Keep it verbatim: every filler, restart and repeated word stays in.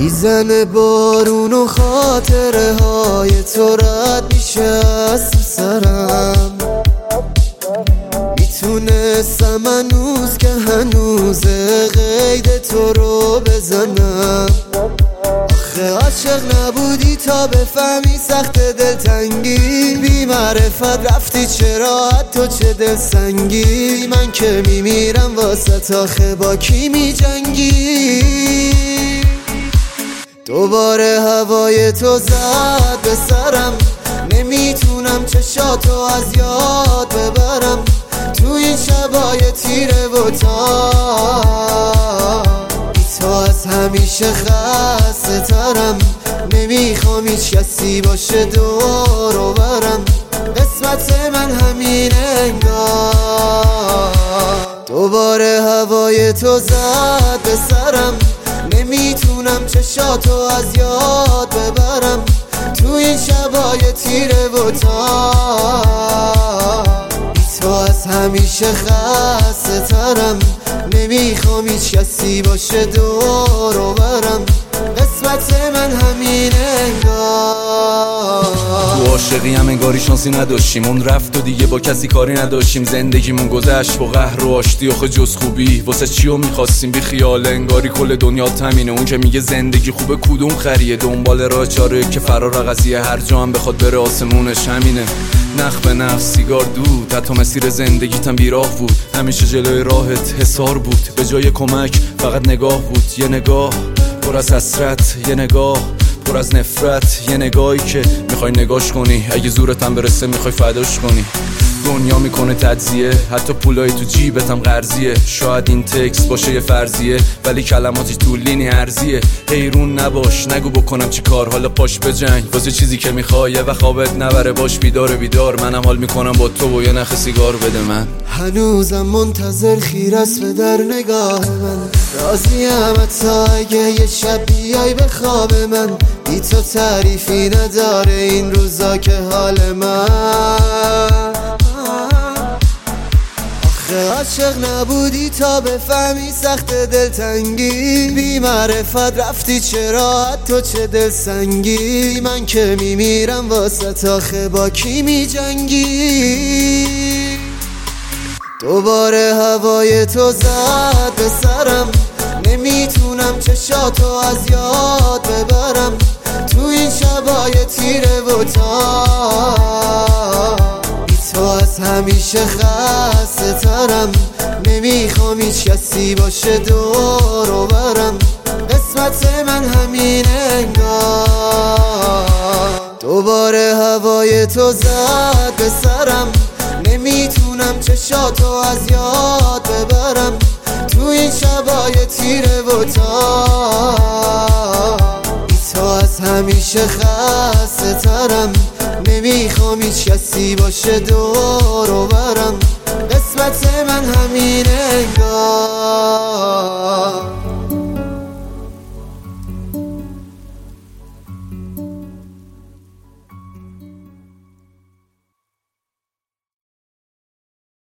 میزنه بارون و خاطره های تو رد میشه از تو سرم. میتونستم هنوز که هنوز قید تو رو بزنم. آخه عاشق نبودی تا بفهمی سخت دلتنگی. بی معرفت رفتی چرا حتی چه دل سنگی. من که میمیرم واسه آخه با کی میجنگی. دوباره هوای تو زد به سرم. نمیتونم چشاتو از یاد ببرم. تو این شبای تیره و تار بی تو از همیشه خسته ترم. نمیخوام هیچ کسی باشه دور و برم. قسمت من همین انگار. دوباره هوای تو زد به سرم. نمیتونم چشاتو از یاد ببرم. تو این شبای تیره و تار بی تو از همیشه خسته ترم. نمیخوام هیچ کسی باشه دور و برم. قسمت من همین انگار. تو عاشقی هم انگاری شانسی نداشتیم. اون رفت و دیگه با کسی کاری نداشتیم. زندگیمون گذشت با قهر و آشتی. آخه جز خوبی واسه چیو میخواستیم بی خیال. انگاری کل دنیا تمینه. اون که میگه زندگی خوبه کدوم خریه. دنبال راه چاره که فرار قضیه. هر جا هم بخواد بره آسمونش همینه. نخ به نخ سیگار دود. حتی مسیر زندگیتم بیراه بود. همیشه جلوی راهت حصار بود. به جای کمک فقط نگاه بود. یه نگاه پر از حسرت، یه نگاه پر از نفرت. یه نگاهی که میخوای نگاش کنی. اگه زورتم برسه میخوای فداش کنی. دنیا میکنه تجزیه. حتی پولای تو جیبتم قرضیه. شاید این تکس باشه یه فرضیه ولی کلماتش تو لینی ارزیه. حیرون نباش نگو بکنم چی کار. حالا پاش بجنگ واسه چیزی که میخوای و خوابت نبره. باش بیدار بیدار. منم حال میکنم با تو و یه نخ سیگار بده من. هنوزم منتظر خیر است به در نگاه من. راضیم حتی اگه یه شب بیای به خواب من. بی تو تعریفی نداره این روزا که حال من. آخه عاشق نبودی تا بفهمی سخت دلتنگی. بی معرفت رفتی چرا حتی چه دل سنگی. من که میمیرم واسه آخه با کی میجنگی. دوباره هوای تو زد به سرم. نمیتونم چشاتو از یاد ببرم. تو این شبای تیره و تار بی تو از همیشه خسته ترم. نمیخوام هیچ کسی باشه دور و برم. قسمت من همین انگار. دوباره هوای تو زد به سرم. نمیتونم چشاتو از یاد ببرم. تو این شبای تیره و تار بی تو از همیشه خسته ترم. نمیخوام هیچ کسی باشه دور و برم. قسمت من همین انگار.